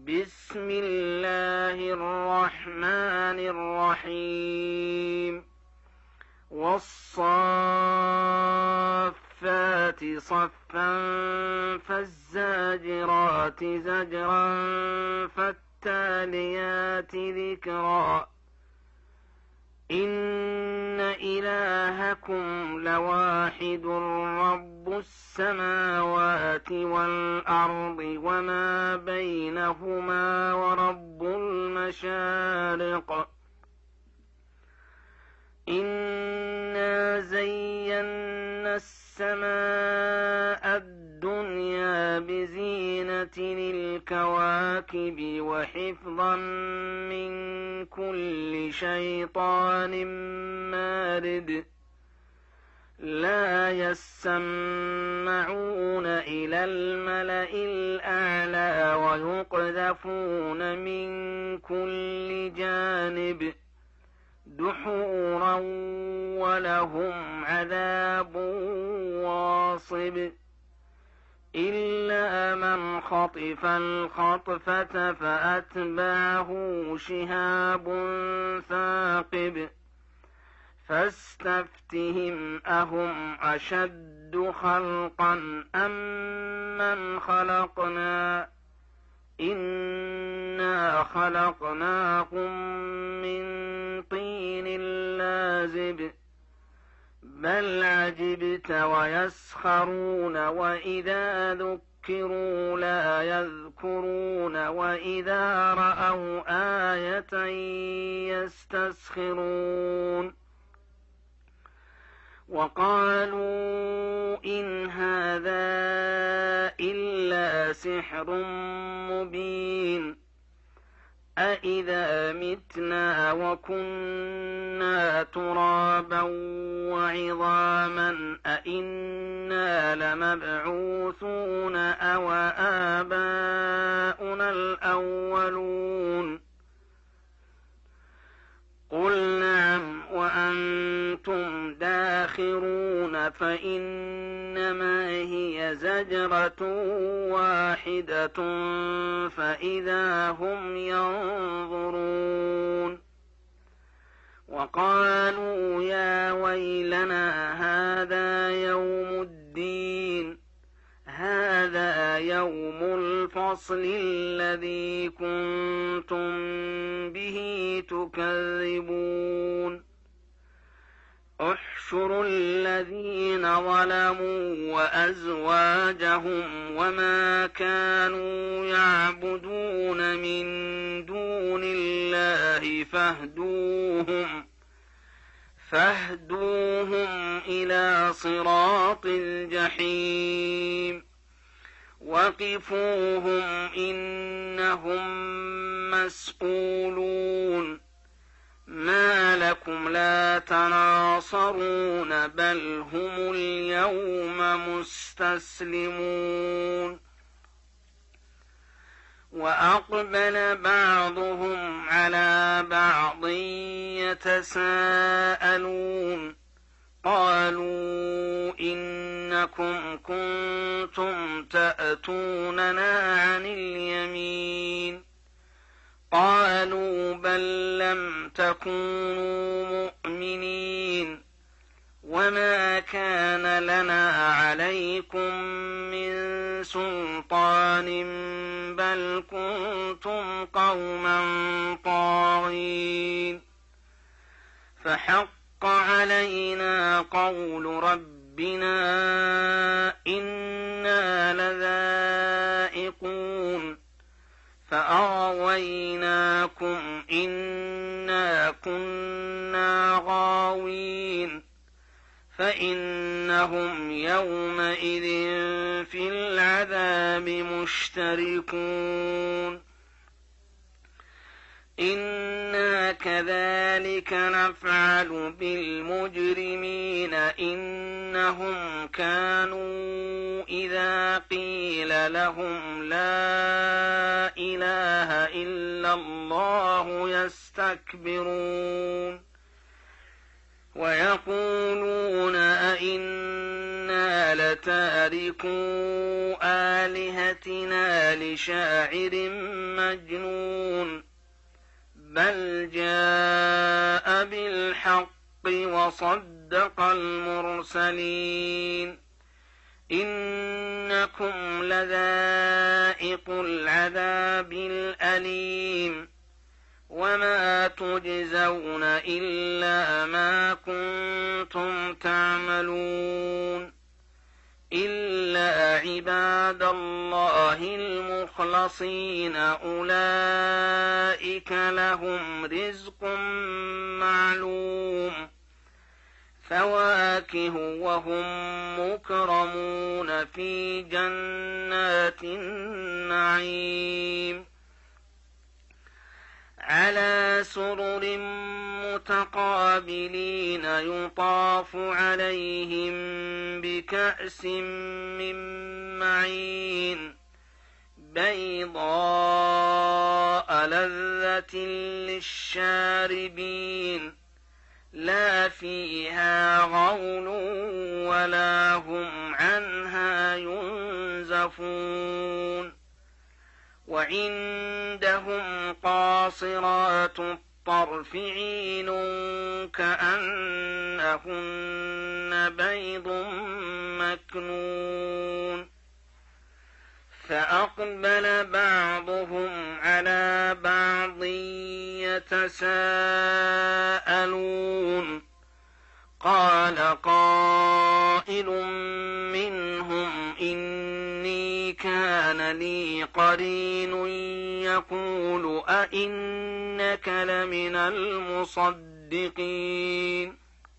بسم الله الرحمن الرحيم والصافات صفا فالزاجرات زجرا فالتاليات ذكرا إن إلهكم لواحد رب السماوات والأرض وما بينهما ورب المشارق إنا زينا السماء الدنيا بزينة الكواكب وحفظا من كل شيطان مارد لا يسمعون إلى الملأ الأعلى ويقذفون من كل جانب دحورا ولهم عذاب واصب إلا من خطف الخطفة فأتبعه شهاب ثاقب فاستفتهم أهم أشد خلقا أم من خلقنا إنا خلقناهم من طين لازب بل عجبت ويسخرون وإذا ذكروا لا يذكرون وإذا رأوا آية يستسخرون وقالوا إن هذا إلا سحر مبين أإذا متنا وكنا ترابا وعظاما أإنا لمبعوثون أو آباؤنا الأولون قل نعم وأنتم داخرون فإنما هي زجرة واحدة فإذا هم ينظرون وقالوا يا ويلنا هذا يوم الدين هذا يوم الفصل الذي كنتم به تكذبون احشروا الذين ظلموا وأزواجهم وما كانوا يعبدون من دون الله فاهدوهم إلى صراط الجحيم وقفوهم إنهم مسؤولون ما لكم لا تناصرون بل هم اليوم مستسلمون وأقبل بعضهم على بعض يتساءلون قالوا إنكم كنتم تأتوننا عن اليمين قالوا بل لم تكونوا مؤمنين وما كان لنا عليكم من سلطان بل كنتم قوما طاغين فحق علينا قول ربنا إنا لذائقون فأغويناكم إنا كنا غاوين فإنهم يومئذ في العذاب مشتركون إنا كذلك نفعل بالمجرمين إنهم كانوا إذا قيل لهم لا إله إلا الله يستكبرون ويقولون أئنا لتاركو آلهتنا لشاعر مجنون بل جاء بالحق وصدق المرسلين إنكم لذائق العذاب الأليم وما تجزون إلا ما كنتم تعملون إلا عباد الله المخلصين أولئك لهم رزق معلوم فواكه وهم مكرمون في جنات النعيم على سرر متقابلين يطاف عليهم بكأس من معين بيضاء لذة للشاربين لا فيها غول ولا هم عنها ينزفون وعندهم قاصرات الطرف عين كأنهن بيض مكنون فأقبل بعضهم على بعض يتساءلون قال قائل منهم إني كان لي قرين يقول أئنك لمن المصدقين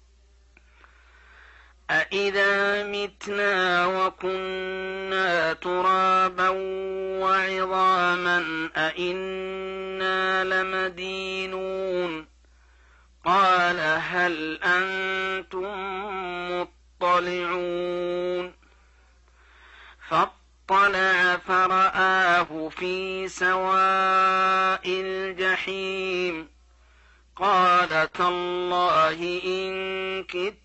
أإذا متنا وكنا ترابا وعظاما أإنا لمدينون قال هل أنتم مطلعون فاطلع فرآه في سواء الجحيم قال تالله إن كدت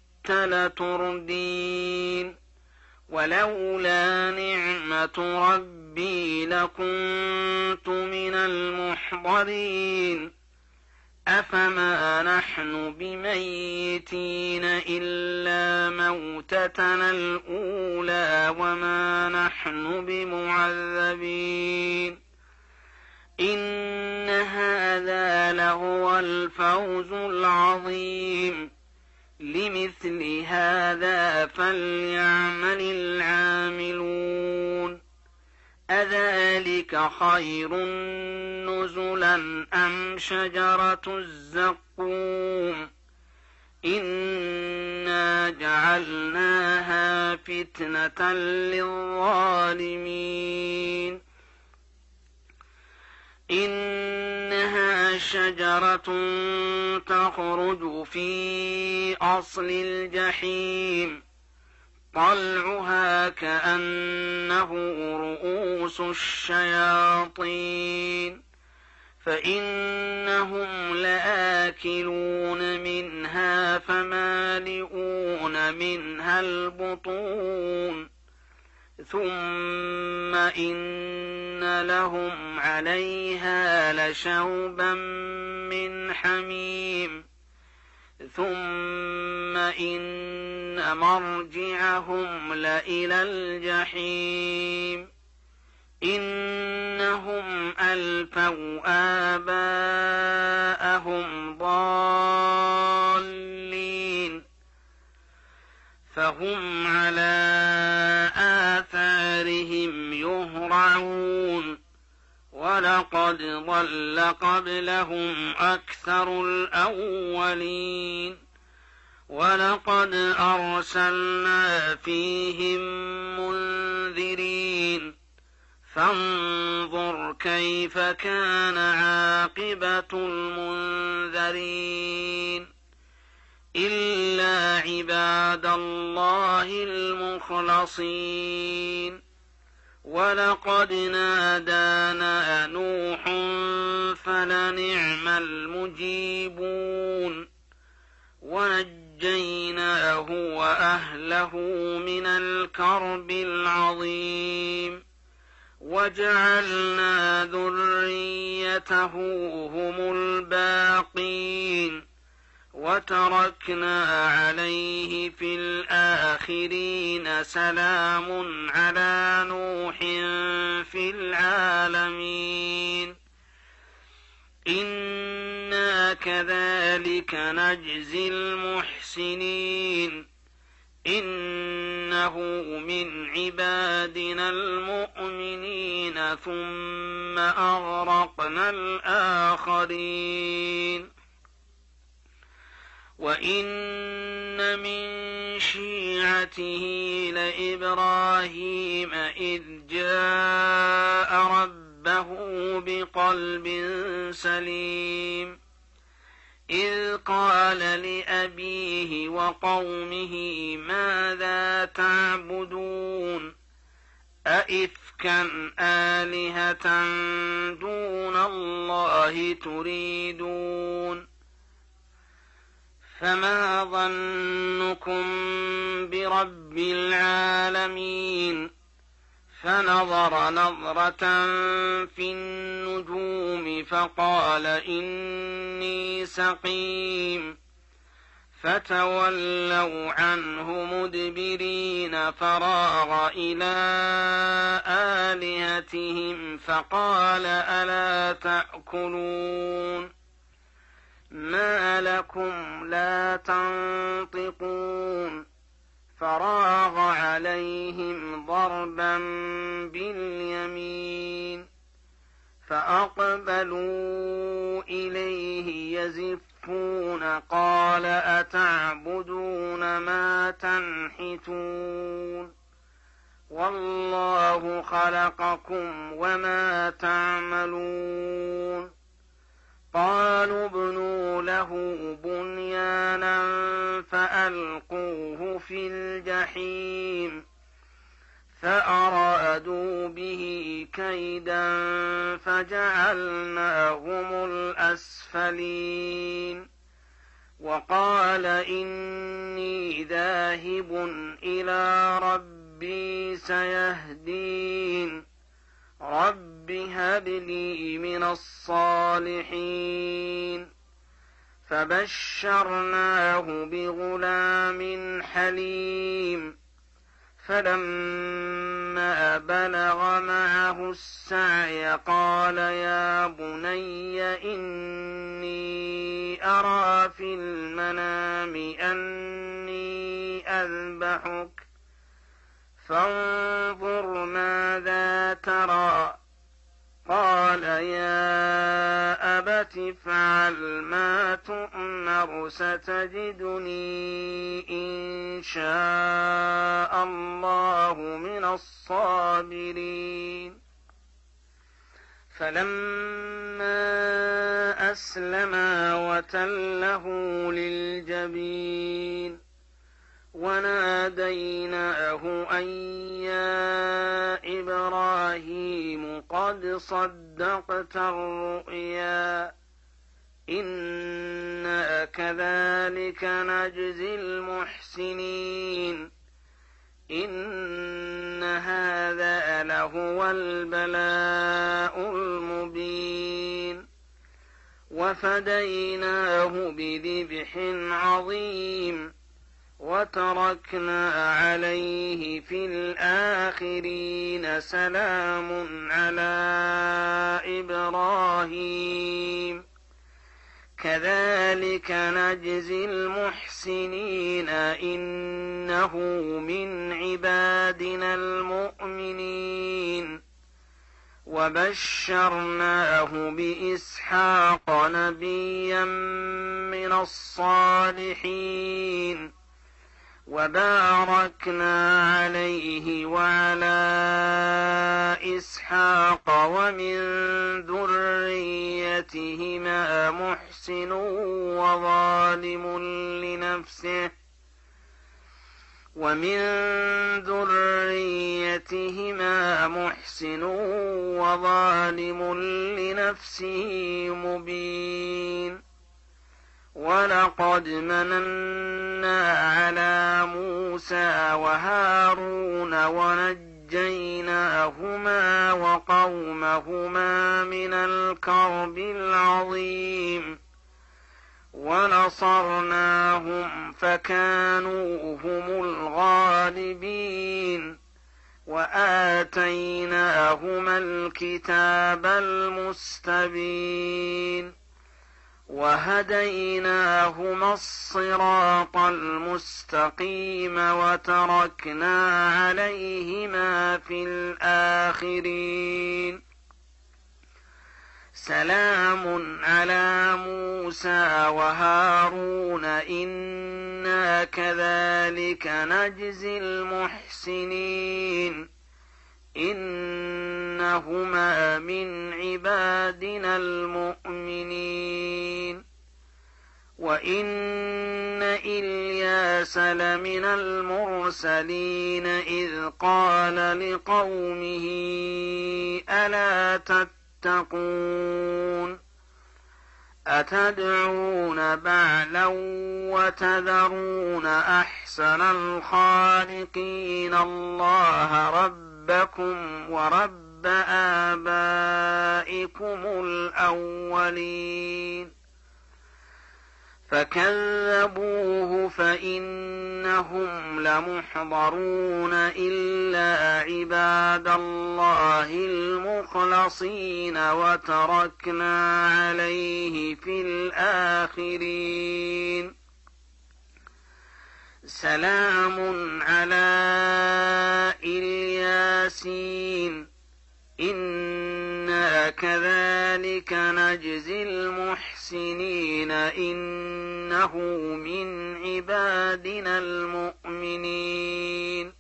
لتردين ولولا نعمة ربي لكنت من المحضرين أفما نحن بميتين إلا موتتنا الأولى وما نحن بمعذبين إن هذا لهو الفوز العظيم لمثل هذا فليعمل العاملون أذلك خير نزلا أم شجرة الزقوم إنا جعلناها فتنة للظالمين إنها شجرة تخرج في أصل الجحيم طلعها كأنه رؤوس الشياطين فإنهم لآكلون منها فمالئون منها البطون ثم إن لهم عليها لشوبا من حميم ثم إن مرجعهم لإلى الجحيم إنهم ألفوا آباءهم ضالين فهم على آثارهم يهرعون ولقد ضل قبلهم أكثر الأولين ولقد أرسلنا فيهم منذرين فانظر كيف كان عاقبة المنذرين إلا عباد الله المخلصين ولقد نادانا نوح فلنعم المجيبون فنجيناه وأهله من الكرب العظيم وجعلنا ذريته هم الباقين وتركنا عليه في الآخرين سلام على نوح في العالمين إنا كذلك نجزي المحسنين إنه من عبادنا المؤمنين ثم أغرقنا الآخرين وإن من شيعته لإبراهيم إذ جاء ربه بقلب سليم إذ قال لأبيه وقومه ماذا تعبدون أئفكا آلهة دون الله تريدون فما ظنكم برب العالمين فنظر نظرة في النجوم فقال إني سقيم فتولوا عنه مدبرين فراغ إلى آلهتهم فقال ألا تأكلون ما لكم لا تنطقون فراغ عليهم ضربا باليمين فأقبلوا إليه يزفون قال أتعبدون ما تنحتون والله خلقكم وما تعملون قالوا ابنوا له بنيانا فألقوه في الجحيم فأرادوا به كيدا فجعلناهم الأسفلين وقال إني ذاهب إلى ربي سيهدين رب هب لي من الصالحين فبشرناه بغلام حليم فلما بلغ معه السعي قال يا بني إني أرى في المنام أني أذبحك فانظر ماذا ترى قال يا أبت افعل ما تؤمر ستجدني إن شاء الله من الصابرين فلما أسلما وتله للجبين وناديناه أن يا إبراهيم قد صدقت الرؤيا إنا كذلك نجزي المحسنين إن هذا لهو البلاء المبين وفديناه بذبح عظيم وتركنا عليه في الآخرين سلام على إبراهيم كذلك نجزي المحسنين إنه من عبادنا المؤمنين وبشرناه بإسحاق نبيا من الصالحين وباركنا عليه وعلى إسحاق ومن ذريتهما محسن وظالم لنفسه مبين ولقد مننا على موسى وهارون ونجيناهما وقومهما من الكرب العظيم ونصرناهم فكانوا هم الغالبين وآتيناهما الكتاب المستبين وهديناهما الصراط المستقيم وتركنا عليهما في الآخرين سلام على موسى وهارون إنا كذلك نجزي المحسنين إنهما من عبادنا المؤمنين وإن إلياس لمن المرسلين إذ قال لقومه ألا تتقون أتدعون بعلا وتذرون أحسن الخالقين الله ربكم ورب آبائكم الأولين فكذبوه فإنهم لمحضرون إلا عباد الله المخلصين وتركنا عليه في الآخرين سلام على الياسين إنا كذلك نجزي المحسنين إنه من عبادنا المؤمنين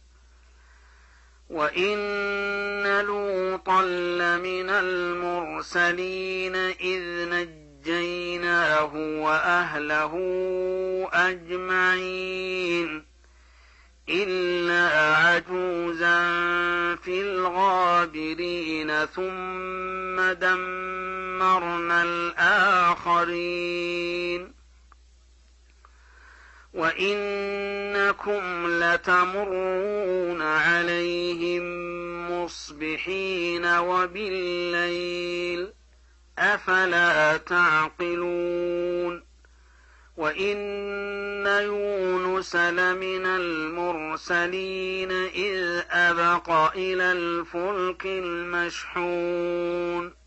وإن لوطا لمن المرسلين إذ نجيناه وأهله أجمعين إلا عجوزا في الغابرين ثم دمرنا الآخرين وإنكم لتمرون عليهم مصبحين وبالليل أفلا تعقلون وإن يونس لمن المرسلين إذ أبق إلى الفلك المشحون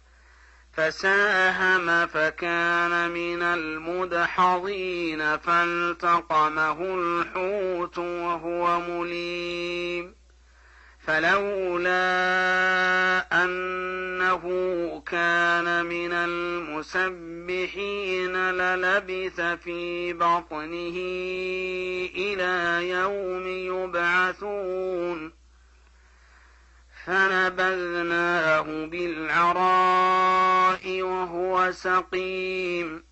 فساهم فكان من المدحضين فالتقمه الحوت وهو مليم فلولا أنه كان من المسبحين للبث في بطنه إلى يوم يبعثون فنبذناه بالعراء وهو سقيم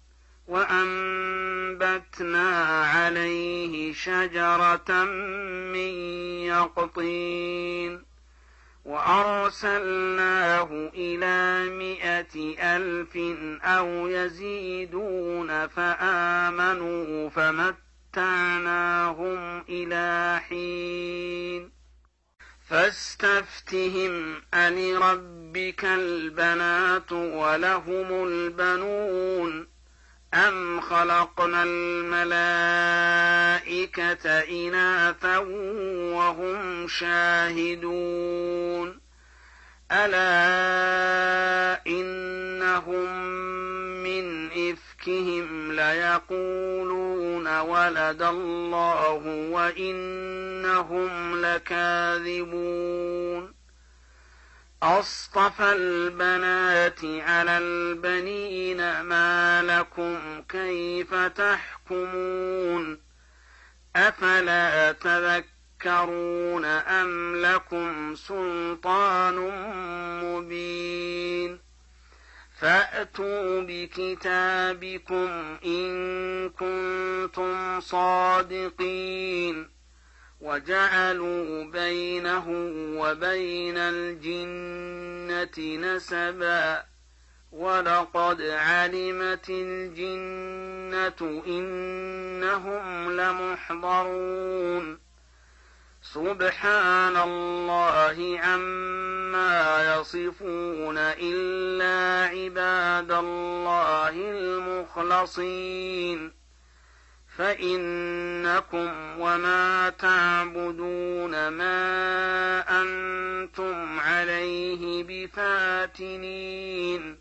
وأنبتنا عليه شجرة من يقطين وأرسلناه إلى 100,000 أو يزيدون فآمنوا فمتعناهم إلى حين فاستفتهم ألربك البنات ولهم البنون أم خلقنا الملائكة إناثا وهم شاهدون ألا إنهم من إفكهم ليقولون ولد الله وإنهم لكاذبون أصطفى البنات على البنين ما لكم كيف تحكمون أفلا تذكرون أم لكم سلطان مبين فأتوا بكتابكم إن كنتم صادقين وجعلوا بينه وبين الجنة نسبا ولقد علمت الجنة إنهم لمحضرون سبحان الله عما يصفون إلا عباد الله المخلصين فإنكم وما تعبدون ما أنتم عليه بفاتنين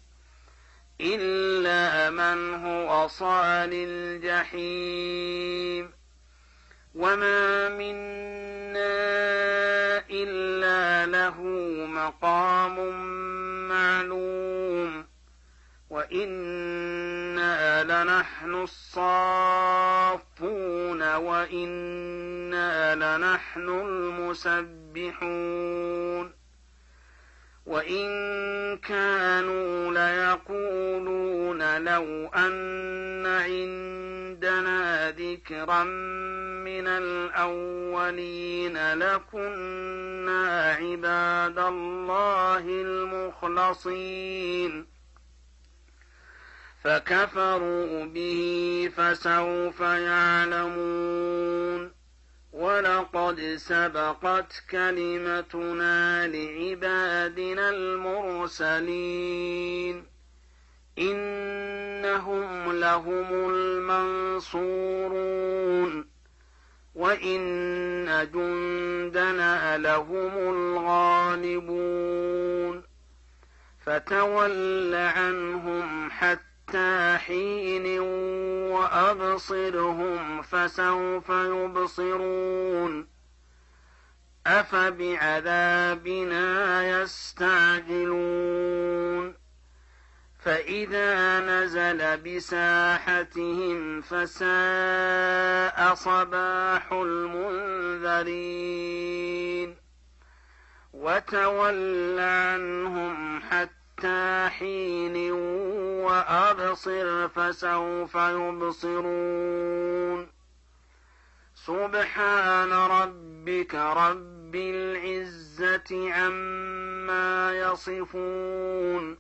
إلا من هو صال الجحيم وما منا إلا له مقام معلوم وإنا لنحن الصافون وإنا لنحن المسبحون وإن كانوا ليقولون لو أن عندنا ذكرا من الأولين لكنا عباد الله المخلصين فكفروا به فسوف يعلمون ولقد سبقت كلمتنا لعبادنا المرسلين إنهم لهم المنصورون وإن جندنا لهم الغالبون فتول عنهم حتى حين وأبصرهم فسوف يبصرون أفبعذابنا يستعجلون فإذا نزل بساحتهم فساء صباح المنذرين وتول عنهم حتى حين وأبصر فسوف يبصرون سبحان ربك رب العزة عما يصفون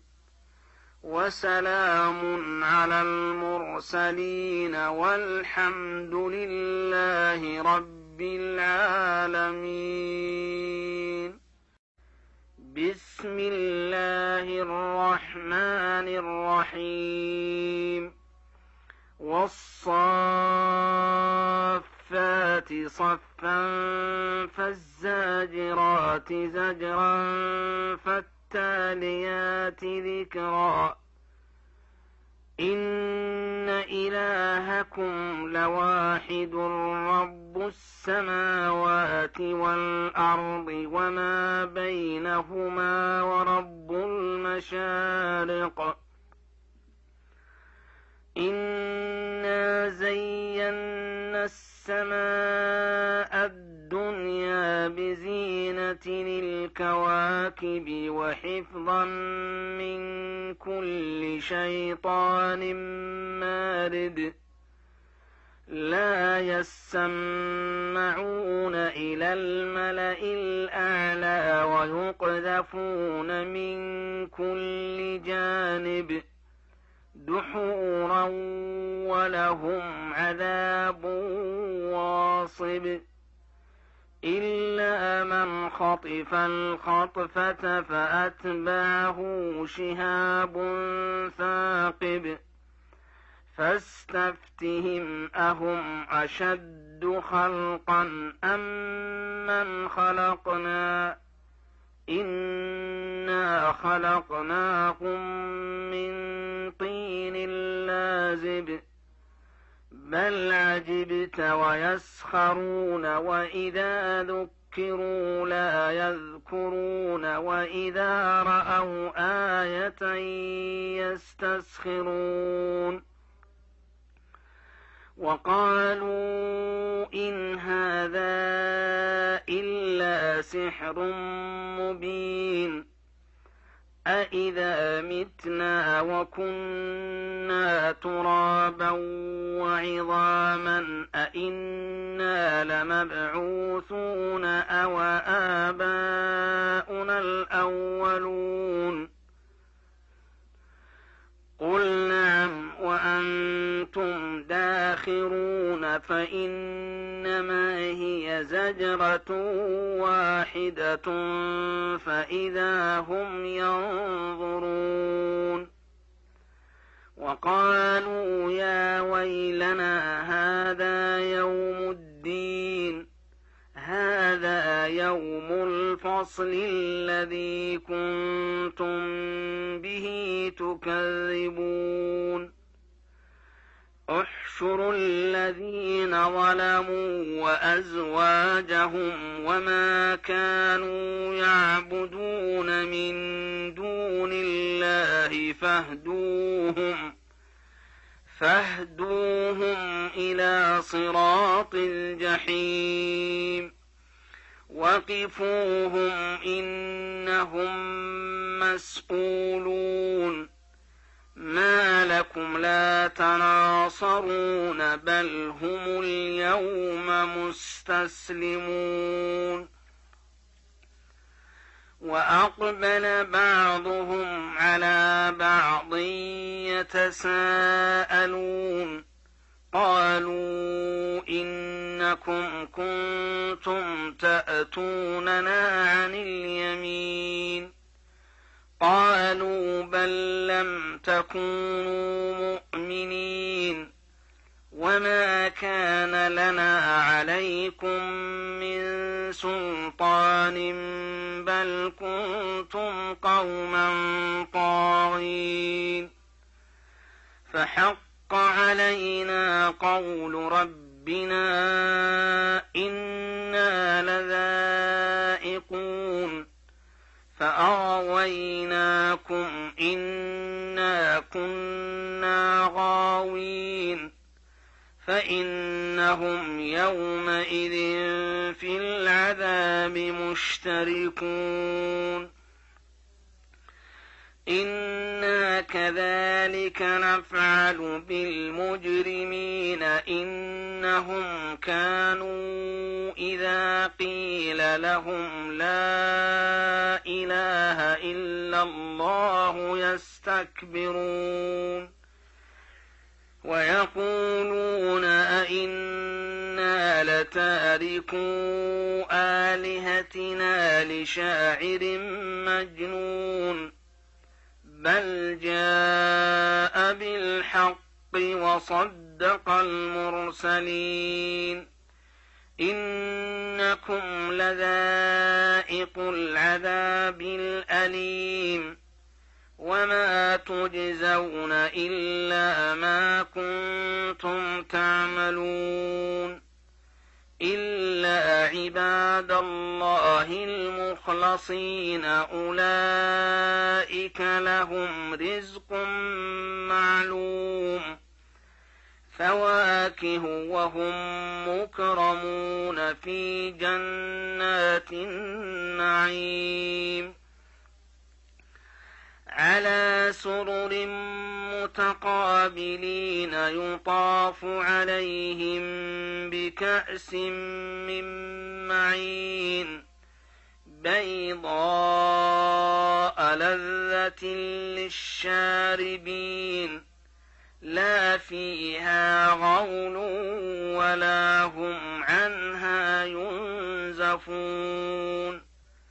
وسلام على المرسلين والحمد لله رب العالمين بسم الله الرحمن الرحيم والصافات صفا فالزاجرات زجرا فالتاليات ذكرا إن إلهكم لواحد رب السماوات والأرض وما بينهما ورب المشارق إنا زينا السماء الدنيا بزينة الكواكب وحفظا من كل شيطان مارد لا يسمعون إلى الملأ الأعلى ويقذفون من كل جانب دحورا ولهم عذاب واصب إلا من خطف الخطفة فأتبعه شهاب ثاقب فاستفتهم أهم أشد خلقا أم من خلقنا إنا خلقناهم من طين لازب بل عجبت ويسخرون وإذا ذكروا لا يذكرون وإذا رأوا آية يستسخرون وقالوا إن هذا إلا سحر مبين أإذا متنا وكنا ترابا وعظاما أإنا لمبعوثون أو آباؤنا الأولون الآخرون فإنما هي زجرة واحدة فإذا هم ينظرون وقالوا يا ويلنا هذا يوم الدين هذا يوم الفصل الذي كنتم به تكذبون احشروا الذين ظلموا وأزواجهم وما كانوا يعبدون من دون الله فاهدوهم إلى صراط الجحيم وقفوهم إنهم مسؤولون ما لكم لا تناصرون بل هم اليوم مستسلمون وأقبل بعضهم على بعض يتساءلون قالوا إنكم كنتم تأتوننا عن اليمين قالوا بل لم تكونوا مؤمنين وما كان لنا عليكم من سلطان بل كنتم قوما طاغين فحق علينا قول ربنا إنا لذائقون فأغويناكم إنا كنا غاوين فإنهم يومئذ في العذاب مشتركون إنا كذلك نفعل بالمجرمين إنهم كانوا إذا قيل لهم لا إله إلا الله يستكبرون ويقولون أئنا لتاركو آلهتنا لشاعر مجنون بل جاء بالحق وصدق المرسلين إنكم لذائق العذاب الأليم وما تجزون إلا ما كنتم تعملون إلا عباد الله المخلصين أولئك لهم رزق معلوم فواكه وهم مكرمون في جنات النعيم على سرر متقابلين يطاف عليهم بكأس من معين بيضاء لذة للشاربين لا فيها غول ولا هم عنها ينزفون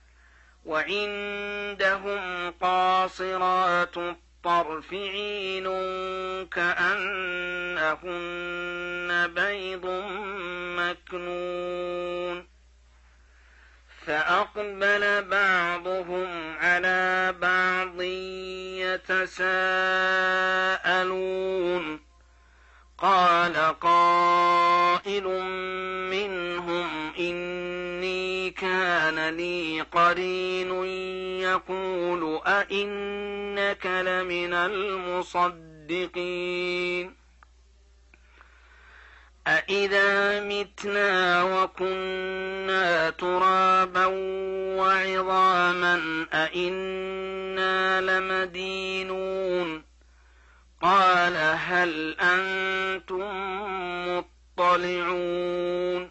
وعندهم قاصرات الطرف عين كأنهن بيض مكنون فأقبل بعضهم على بعض يتساءلون قال قائل منهم إني كان لي قرين يقول أئنك لمن المصدقين أإذا متنا وكنا ترابا وعظاما أإنا لمدينون قال هل أنتم مطلعون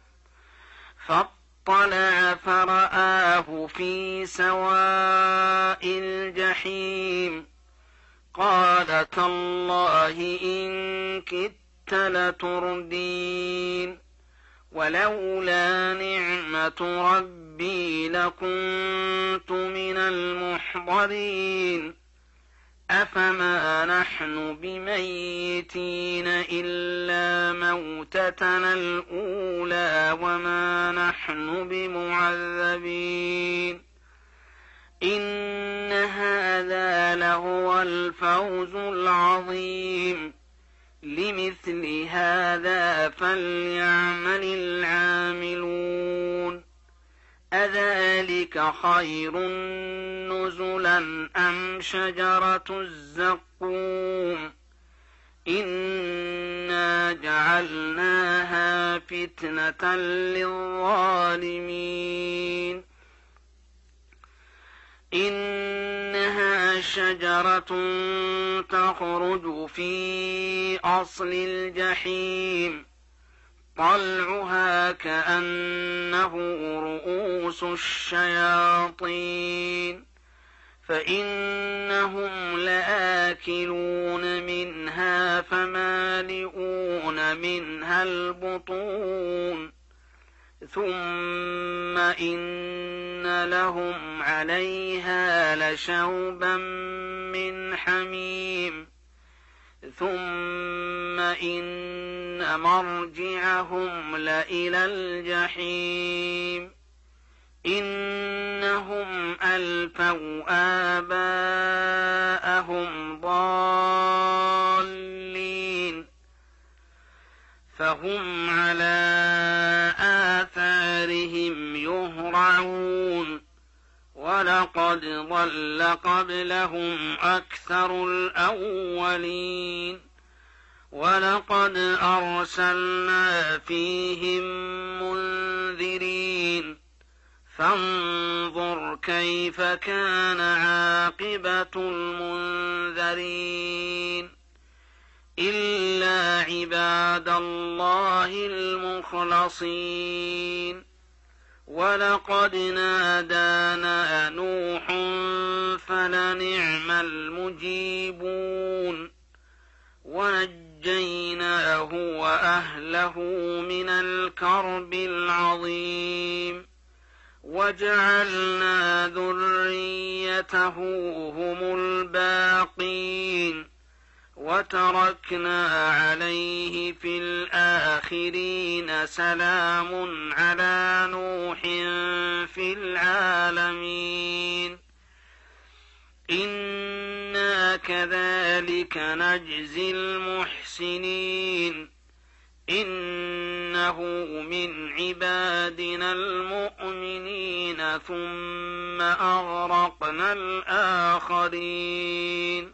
فاطلع فرآه في سواء الجحيم قال تالله إن كدت كدت لتردين ولولا نعمة ربي لكنت من المحضرين أفما نحن بميتين إلا موتتنا الأولى وما نحن بمعذبين إن هذا لهو الفوز العظيم لمثل هذا فليعمل العاملون أذلك خير نزلا أم شجرة الزقوم إنا جعلناها فتنة للظالمين إنها شجرة تخرج في أصل الجحيم طلعها كأنه رؤوس الشياطين فإنهم لآكلون منها فمالئون منها البطون ثم إن لهم عليها لشوبا من حميم ثم إن مرجعهم لإلى الجحيم إنهم ألفوا آباءهم ضالين فهم على آثارهم يهرعون ولقد ضل قبلهم أكثر الأولين ولقد أرسلنا فيهم منذرين فانظر كيف كان عاقبة المنذرين إلا عباد الله المخلصين ولقد نادانا نوح فلنعم المجيبون ونجيناه وأهله من الكرب العظيم وجعلنا ذريته هم الباقين وتركنا عليه في الآخرين سلام على نوح في العالمين إنا كذلك نجزي المحسنين إنه من عبادنا المؤمنين ثم أغرقنا الآخرين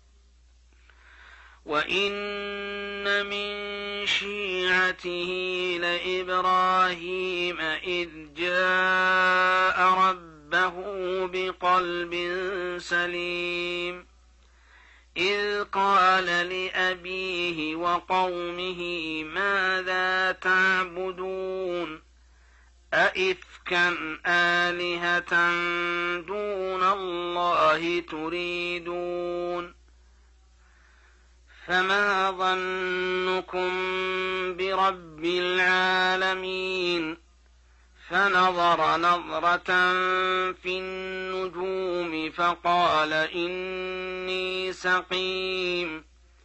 وإن من شيعته لإبراهيم إذ جاء ربه بقلب سليم إذ قال لأبيه وقومه ماذا تعبدون أئفكا آلهة دون الله تريدون فما ظنكم برب العالمين فنظر نظرة في النجوم فقال إني سقيم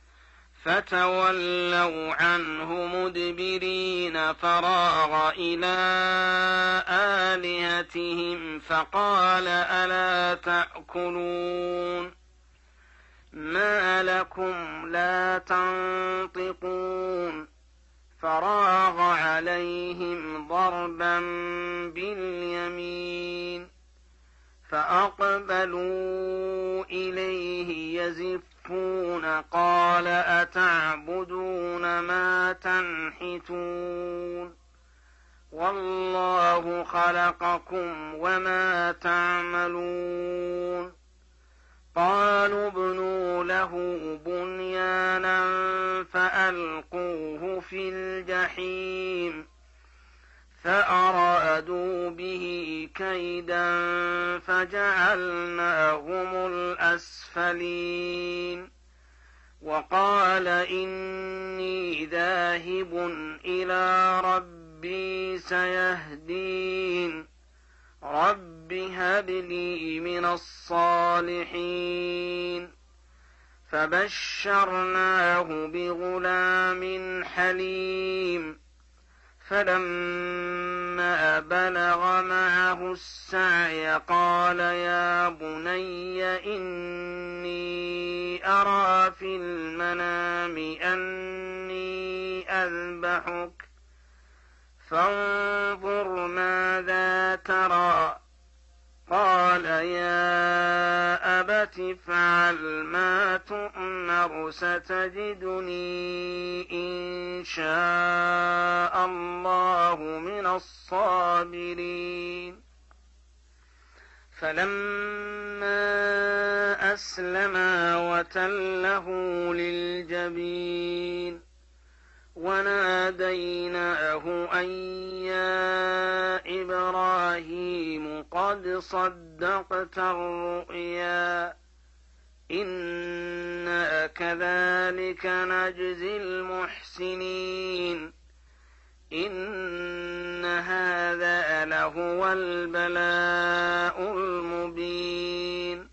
فتولوا عنه مدبرين فراغ إلى آلهتهم فقال ألا تأكلون ما لكم لا تنطقون فراغ عليهم ضربا باليمين فأقبلوا إليه يزفون قال أتعبدون ما تنحتون والله خلقكم وما تعملون قالوا ابنوا له بنيانا فألقوه في الجحيم فأرادوا به كيدا فجعلناهم الأسفلين وقال إني ذاهب إلى ربي سيهدين رب هب لي من الصالحين فبشرناه بغلام حليم فلما بلغ معه السعي قال يا بني إني أرى في المنام أني أذبحك فانظر ماذا ترى قال يا أبت افعل ما تؤمر ستجدني إن شاء الله من الصابرين فلما أسلما وتله للجبين وناديناه أن يا إبراهيم قد صدقت الرؤيا إنا كذلك نجزي المحسنين إن هذا لهو البلاء المبين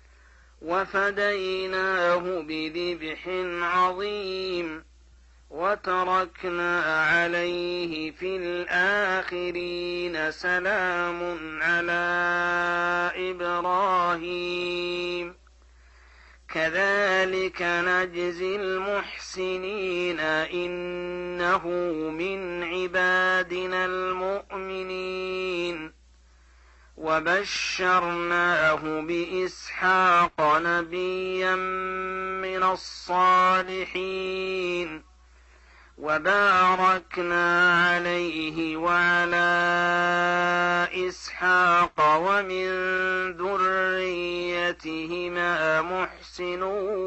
وفديناه بذبح عظيم وتركنا عليه في الآخرين سلام على إبراهيم كذلك نجزي المحسنين إنه من عبادنا المؤمنين وبشرناه بإسحاق نبيا من الصالحين وباركنا عليه وعلى إسحاق ومن ذريتهما محسن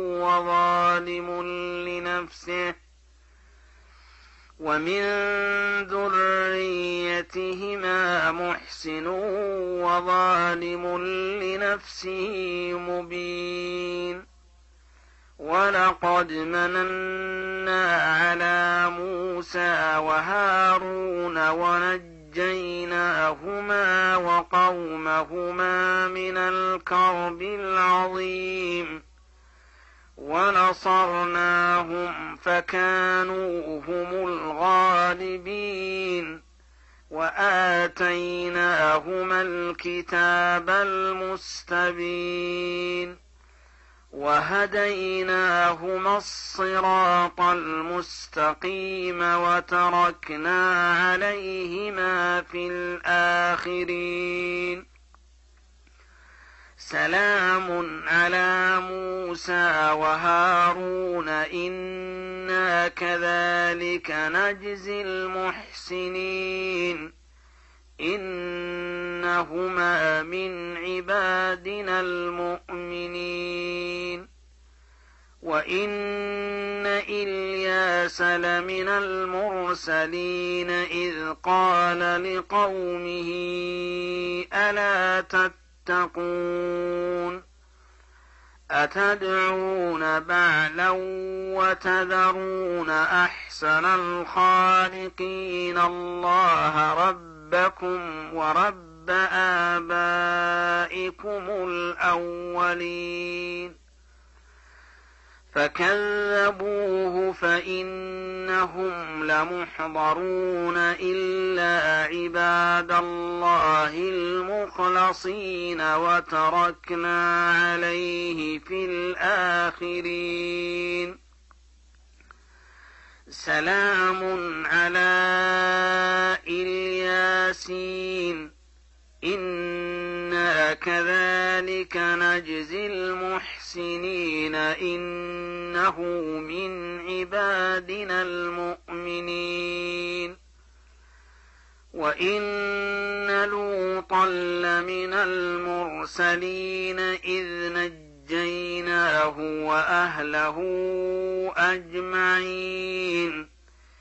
وظالم لنفسه مبين ولقد مننا على موسى وهارون ونجيناهما وقومهما من الكرب العظيم ونصرناهم فكانوا هم الغالبين وآتيناهما الكتاب المستبين وهديناهما الصراط المستقيم وتركنا عليهما في الآخرين سلام على موسى وهارون إنا كذلك نجزي المحسنين إنهما من عبادنا المؤمنين وإن إلياس لمن المرسلين إذ قال لقومه ألا تتقون أتدعون بعلا وتذرون أحسن الخالقين الله ربكم ورب آبائكم الأولين فكذبوه فإنهم لمحضرون إلا عباد الله المخلصين وتركنا عليه في الآخرين سلام على الياسين إنا كذلك نجزي المحسنين إنه من عبادنا المؤمنين وإن لوطا لمن المرسلين إذ نجيناه وأهله أجمعين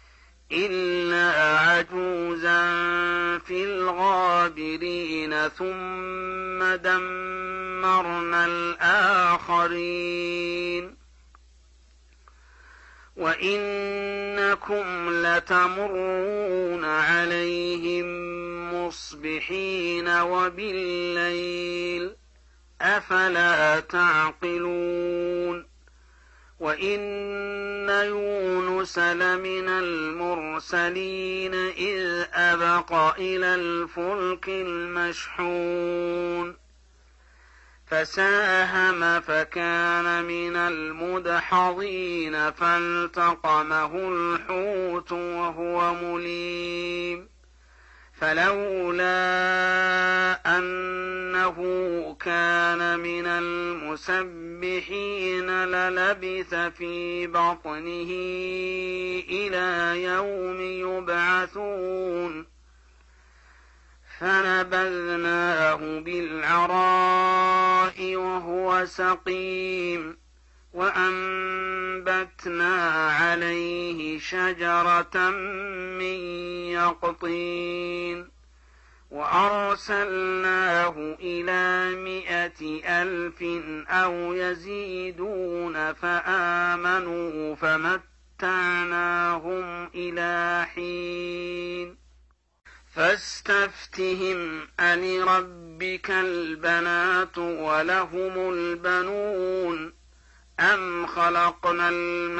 إلا عجوزا في الغابرين ثم دمرنا الآخرين وإنكم لتمرون عليهم مصبحين وبالليل أفلا تعقلون وإن يونس لمن المرسلين إذ أبق إلى الفلك المشحون فساهم فكان من المدحضين فالتقمه الحوت وهو مليم فلولا أنه كان من المسبحين للبث في بطنه إلى يوم يبعثون فنبذناه بالعراء وهو سقيم وأنبتنا عليه شجرة من يقطين وأرسلناه إلى 100,000 أو يزيدون فآمنوا فمتعناهم إلى حين فاستفتهم ألربك البنات ولهم البنون أم خلقنا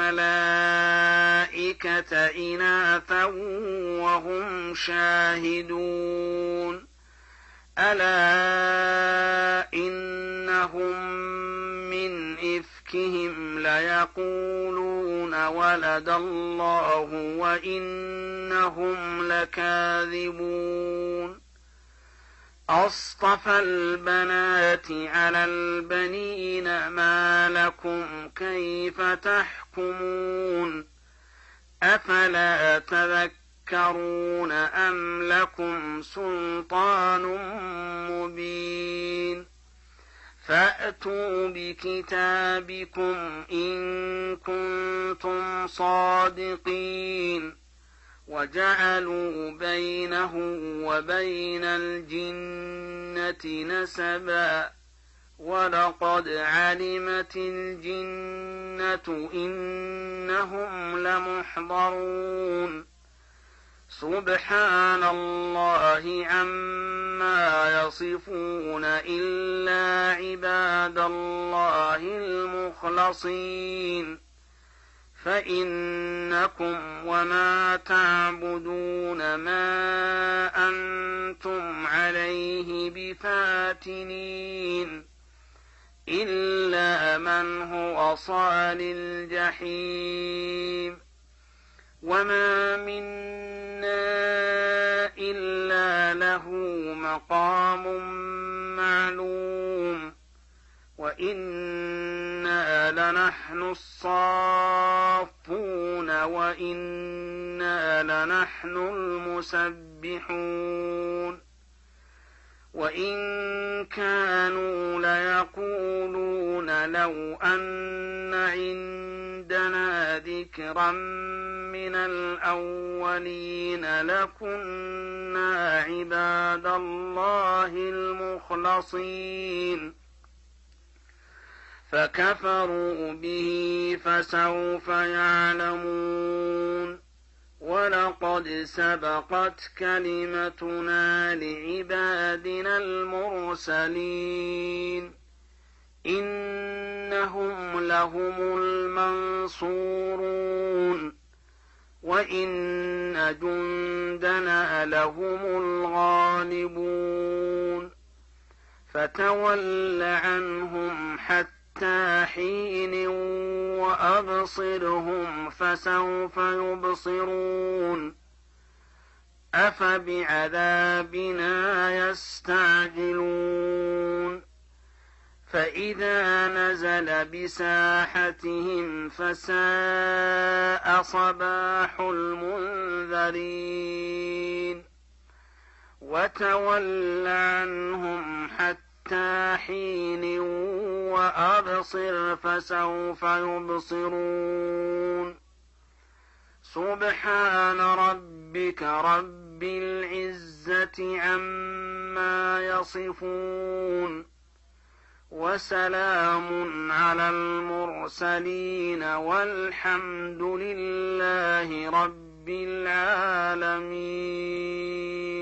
الملائكة إناثا وهم شاهدون ألا إنهم من إفكهم ليقولون ولد الله وإنهم لكاذبون أصطفى البنات على البنين ما لكم كيف تحكمون أفلا تذكرون أم لكم سلطان مبين فأتوا بكتابكم إن كنتم صادقين وجعلوا بينه وبين الجنة نسبا ولقد علمت الجنة إنهم لمحضرون سبحان الله عما يصفون إلا عباد الله المخلصين فإنكم وما تعبدون ما أنتم عليه بفاتنين إلا من هو صال الجحيم وما منا إلا له مقام معلوم وإنا لنحن الصافون وإنا لنحن المسبحون وإن كانوا ليقولون لو أن عندنا ذكرا من الأولين لكنا عباد الله المخلصين فكفروا به فسوف يعلمون ولقد سبقت كلمتنا لعبادنا المرسلين إنهم لهم المنصورون وإن جندنا لهم الغالبون فتول عنهم حتى حين وأبصرهم فسوف يبصرون أفبعذابنا يستعجلون فإذا نزل بساحتهم فساء صباح المنذرين وتول عنهم حتى حين وأبصر فسوف يبصرون سبحان ربك رب العزة عما يصفون وسلام على المرسلين والحمد لله رب العالمين.